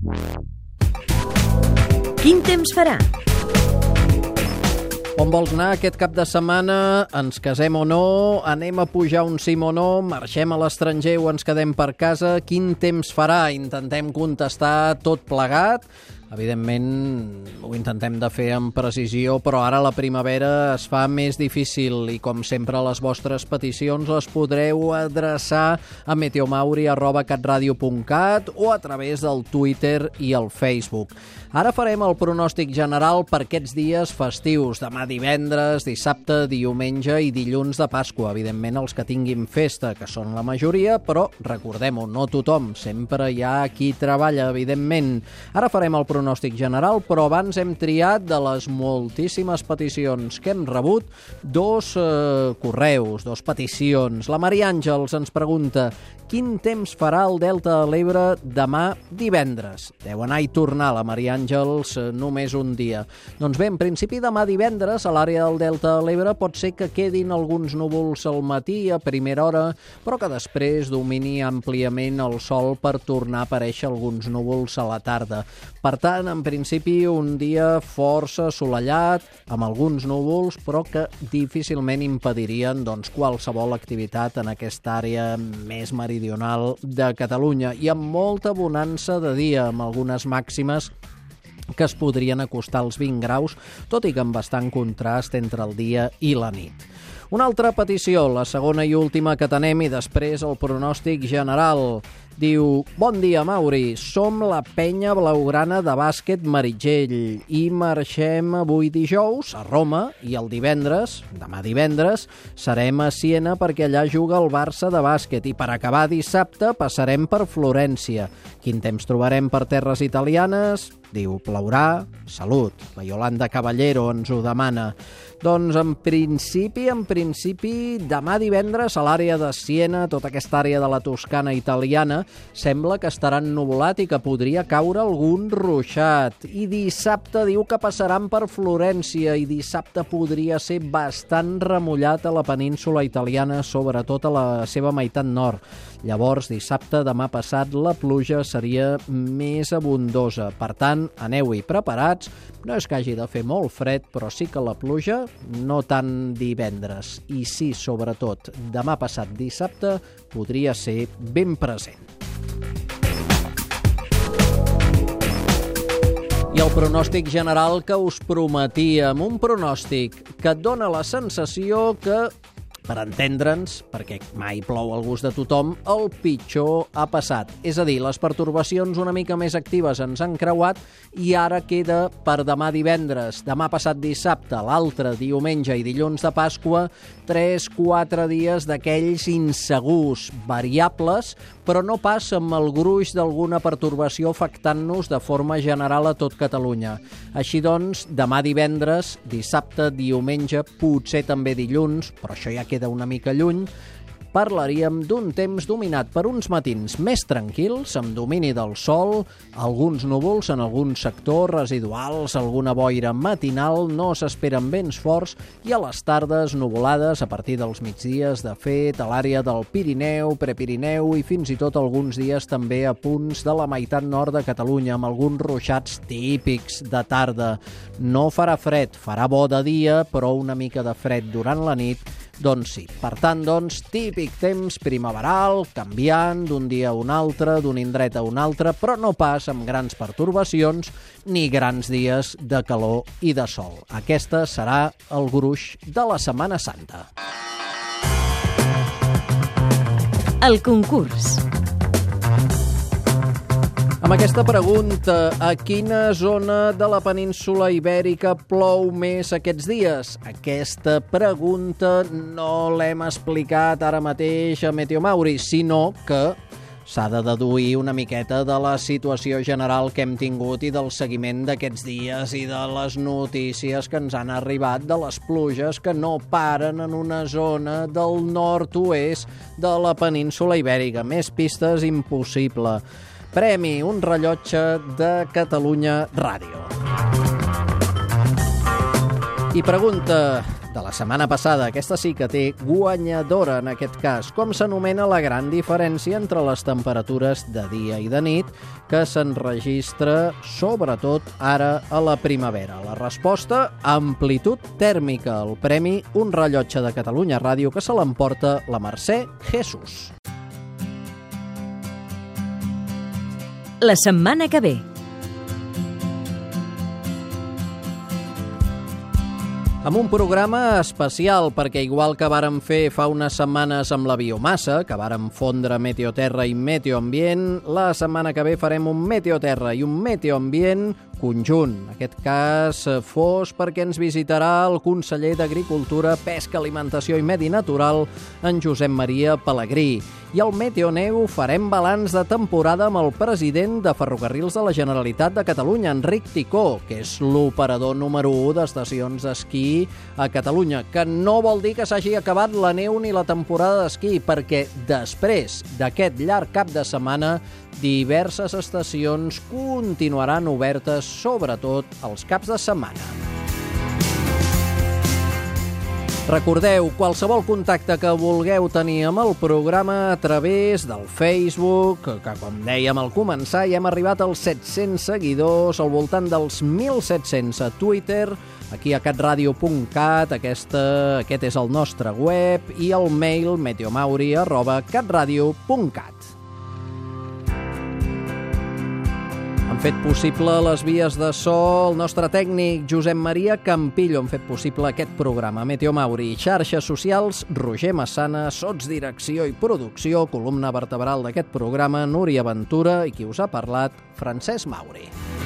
Quin temps farà? On vols anar aquest cap de setmana? Ens casem o no? Anem a pujar un cim o no? Marxem a l'estranger o ens quedem per casa? Quin temps farà? Intentem contestar tot plegat. Evidentment, ho intentem de fer amb precisió, però ara la primavera es fa més difícil i, com sempre, les vostres peticions les podreu adreçar a meteomauri@catradio.cat o a través del Twitter i el Facebook. Ara farem el pronòstic general per aquests dies festius, demà divendres, dissabte, diumenge i dilluns de Pasqua. Evidentment, els que tinguin festa, que són la majoria, però recordem-ho, no tothom, sempre hi ha qui treballa, evidentment. Ara farem el pronòstic general, però abans hem triat de les moltíssimes peticions que hem rebut dos correus, dos peticions. La Maria Àngels ens pregunta: quin temps farà al Delta de l'Ebre demà divendres? Deu anar i tornar la Maria Àngels només un dia. Doncs bé, en principi demà divendres a l'àrea del Delta de l'Ebre pot ser que quedin alguns núvols al matí a primera hora, però que després domini àmpliament el sol per tornar a aparèixer alguns núvols a la tarda. Per tant, en principi un dia força assolellat, amb alguns núvols, però que difícilment impedirien qualsevol activitat en aquesta àrea més meridional de Catalunya i amb molta bonança de dia, amb algunes màximes que es podrien acostar als 20 graus, tot i que amb bastant contrast entre el dia i la nit. Una altra petició, la segona i última que tenem, i després el pronòstic general. Diu: bon dia, Mauri, som la penya blaugrana de bàsquet Meritxell i marxem avui dijous a Roma i el divendres, demà divendres, serem a Siena perquè allà juga el Barça de bàsquet i per acabar dissabte passarem per Florència. Quin temps trobarem per terres italianes? Diu: plourà, salut. La Yolanda Caballero ens ho demana. Doncs en principi, demà divendres a l'àrea de Siena, tota aquesta àrea de la Toscana italiana, sembla que estarà ennuvolat i que podria caure algun ruixat. I dissabte diu que passaran per Florència i dissabte podria ser bastant remullat a la península italiana, sobretot a la seva meitat nord. Llavors, dissabte, demà passat, la pluja seria més abundosa. Per tant, aneu-hi preparats. No és que hagi de fer molt fred, però sí que la pluja, no tant divendres. I sí, sobretot, demà passat dissabte, podria ser ben present. I el pronòstic general que us prometíem, un pronòstic que et dona la sensació que, per entendre'ns, perquè mai plou al gust de tothom, el pitjor ha passat. És a dir, les pertorbacions una mica més actives ens han creuat i ara queda per demà divendres, demà passat dissabte, l'altre diumenge i dilluns de Pasqua, 3-4 dies d'aquells insegurs, variables, però no pas amb el gruix d'alguna pertorbació afectant-nos de forma general a tot Catalunya. Així doncs, demà divendres, dissabte, diumenge, potser també dilluns, però això ja queda una mica lluny, parlaríem d'un temps dominat per uns matins més tranquils, amb domini del sol, alguns núvols en algun sector, residuals, alguna boira matinal, no s'esperen vents forts, i a les tardes nuvolades a partir dels migdies, de fet, a l'àrea del Pirineu, Prepirineu i fins i tot alguns dies també a punts de la meitat nord de Catalunya, amb alguns ruixats típics de tarda. No farà fred, farà bo de dia, però una mica de fred durant la nit, doncs sí. Per tant, típic temps primaveral, canviant d'un dia a un altre, d'un indret a un altre, però no pas amb grans pertorbacions ni grans dies de calor i de sol. Aquesta serà el gruix de la Setmana Santa. El concurs. Amb aquesta pregunta, a quina zona de la península ibèrica plou més aquests dies? Aquesta pregunta no l'hem explicat ara mateix a Meteomauri, sinó que s'ha de deduir una miqueta de la situació general que hem tingut i del seguiment d'aquests dies i de les notícies que ens han arribat de les pluges que no paren en una zona del nord-oest de la península ibèrica. Més pistes impossible. Premi, un rellotge de Catalunya Ràdio. I pregunta, de la setmana passada. Aquesta sí que té guanyadora en aquest cas. Com s'anomena la gran diferència entre les temperatures de dia i de nit que s'enregistra sobretot ara a la primavera? La resposta, amplitud tèrmica. El premi, un rellotge de Catalunya Ràdio que se l'emporta la Mercè Jesús. La setmana que ve. Amb un programa especial, perquè igual que vàrem fer fa unes setmanes amb la biomassa, que vàrem fondre Meteoterra i Meteoambient, la setmana que ve farem un Meteoterra i un Meteoambient conjunt. En aquest cas fos perquè ens visitarà el conseller d'Agricultura, Pesca, Alimentació i Medi Natural, en Josep Maria Pelegrí. I al Meteoneu farem balanç de temporada amb el president de Ferrocarrils de la Generalitat de Catalunya, Enric Ticó, que és l'operador número 1 d'estacions d'esquí a Catalunya, que no vol dir que s'hagi acabat la neu ni la temporada d'esquí, perquè després d'aquest llarg cap de setmana diverses estacions continuaran obertes, sobretot els caps de setmana. Recordeu, qualsevol contacte que vulgueu tenir amb el programa a través del Facebook, que com dèiem al començar ja hem arribat als 700 seguidors, al voltant dels 1.700 a Twitter, aquí a catradio.cat, aquest és el nostre web, i el mail meteomauri@catradio.cat. Han fet possible les vies de so el nostre tècnic Josep Maria Campillo. Han fet possible aquest programa. Meteo Mauri, xarxes socials, Roger Massana, sotsdirecció i producció, columna vertebral d'aquest programa, Núria Ventura, i qui us ha parlat, Francesc Mauri.